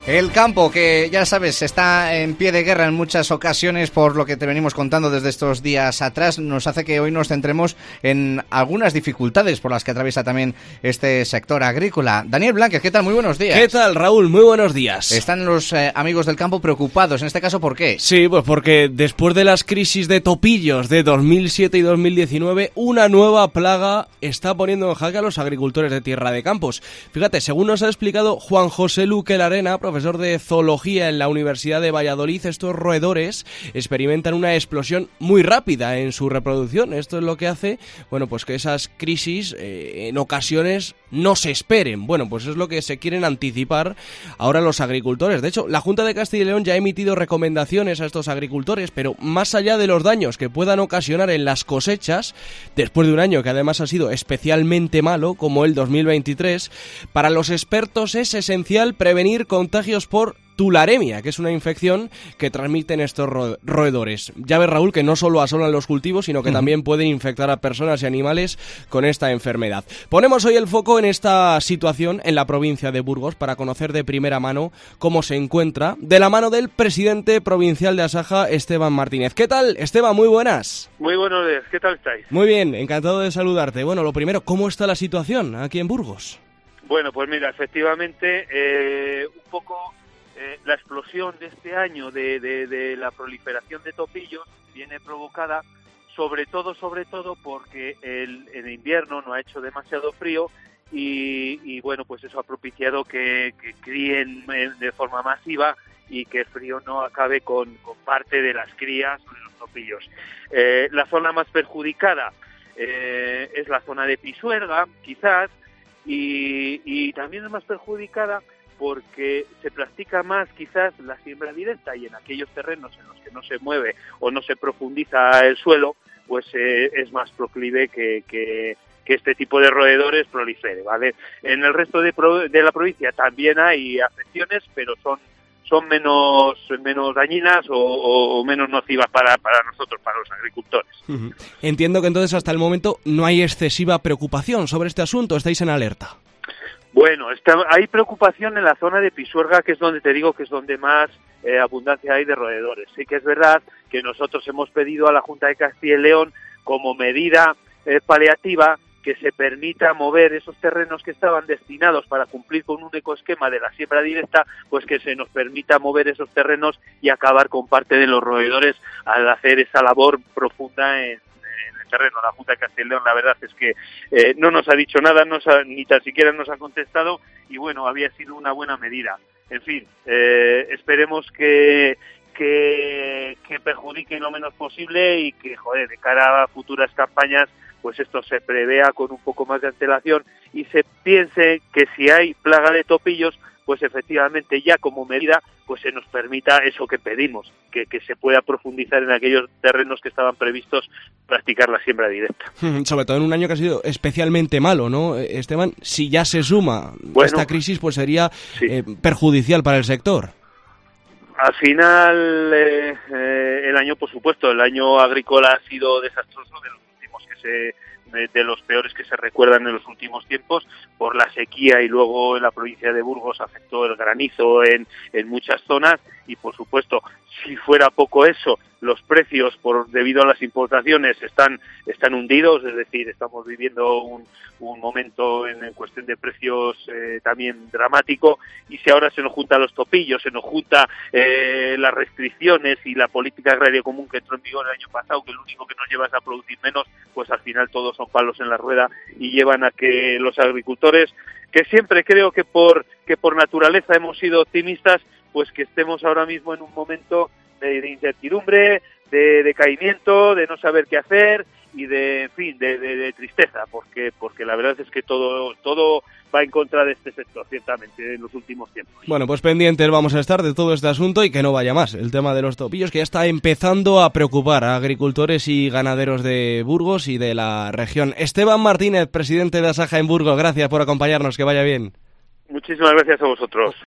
El campo, que ya sabes, está en pie de guerra en muchas ocasiones por lo que te venimos contando desde estos días atrás, nos hace que hoy nos centremos en algunas dificultades por las que atraviesa también este sector agrícola. Daniel Blanquez, ¿qué tal? Muy buenos días. ¿Qué tal, Raúl? Muy buenos días. Están los amigos del campo preocupados, en este caso, ¿por qué? Sí, pues porque después de las crisis de topillos de 2007 y 2019, una nueva plaga está poniendo en jaque a los agricultores de Tierra de Campos. Fíjate, según nos ha explicado Juan José Luque Larena, profesor de zoología en la Universidad de Valladolid, estos roedores experimentan una explosión muy rápida en su reproducción. Esto es lo que hace, bueno, pues que esas crisis en ocasiones no se esperen. Bueno, pues es lo que se quieren anticipar ahora los agricultores. De hecho, la Junta de Castilla y León ya ha emitido recomendaciones a estos agricultores, pero más allá de los daños que puedan ocasionar en las cosechas, después de un año que además ha sido especialmente malo, como el 2023, para los expertos es esencial prevenir contagios por tularemia, que es una infección que transmiten estos roedores. Ya ves, Raúl, que no solo asolan los cultivos, sino que también pueden infectar a personas y animales con esta enfermedad. Ponemos hoy el foco en esta situación en la provincia de Burgos para conocer de primera mano cómo se encuentra, de la mano del presidente provincial de Asaja, Esteban Martínez. ¿Qué tal, Esteban? Muy buenas. Muy buenos días, ¿qué tal estáis? Muy bien, encantado de saludarte. Bueno, lo primero, ¿cómo está la situación aquí en Burgos? Bueno, pues mira, efectivamente, un poco la explosión de este año de la proliferación de topillos viene provocada sobre todo porque el invierno no ha hecho demasiado frío y bueno, pues eso ha propiciado que críen de forma masiva y que el frío no acabe con parte de las crías de los topillos. La zona más perjudicada es la zona de Pisuerga, quizás, y también es más perjudicada porque se practica más quizás la siembra directa y en aquellos terrenos en los que no se mueve o no se profundiza el suelo, pues es más proclive que este tipo de roedores prolifere, ¿vale? En el resto de la provincia también hay afecciones, pero son menos dañinas o menos nocivas para nosotros, para los agricultores. Uh-huh. Entiendo que entonces hasta el momento no hay excesiva preocupación sobre este asunto, estáis en alerta. Bueno, hay preocupación en la zona de Pisuerga, que es donde te digo que es donde más abundancia hay de roedores. Sí que es verdad que nosotros hemos pedido a la Junta de Castilla y León, como medida paliativa, que se permita mover esos terrenos que estaban destinados para cumplir con un ecoesquema de la siembra directa, pues que se nos permita mover esos terrenos y acabar con parte de los roedores al hacer esa labor profunda en terreno. La Junta de Castilla y León, la verdad es que no nos ha dicho nada, ni tan siquiera nos ha contestado, y bueno, había sido una buena medida. En fin, esperemos que perjudique lo menos posible y que, de cara a futuras campañas, pues esto se prevea con un poco más de antelación y se piense que si hay plaga de topillos, pues efectivamente ya como medida pues se nos permita eso que pedimos, que se pueda profundizar en aquellos terrenos que estaban previstos practicar la siembra directa. Sobre todo en un año que ha sido especialmente malo, ¿no, Esteban? Si ya se suma esta crisis, pues sería perjudicial para el sector. Al final, el año, por supuesto, el año agrícola ha sido desastroso, de los peores que se recuerdan en los últimos tiempos, por la sequía, y luego en la provincia de Burgos afectó el granizo en muchas zonas, y por supuesto, si fuera poco eso, los precios debido a las importaciones están hundidos, es decir, estamos viviendo un momento en cuestión de precios también dramático, y si ahora se nos juntan los topillos, se nos junta las restricciones y la política agraria común que entró en vigor el año pasado, que lo único que nos lleva es a producir menos, pues al final todos son palos en la rueda y llevan a que los agricultores, que siempre creo que por naturaleza hemos sido optimistas, pues que estemos ahora mismo en un momento de incertidumbre, de decaimiento, de no saber qué hacer y de tristeza, porque la verdad es que todo va en contra de este sector, ciertamente, en los últimos tiempos. Bueno, pues pendientes vamos a estar de todo este asunto y que no vaya más. El tema de los topillos, que ya está empezando a preocupar a agricultores y ganaderos de Burgos y de la región. Esteban Martínez, presidente de Asaja en Burgos, gracias por acompañarnos, que vaya bien. Muchísimas gracias a vosotros.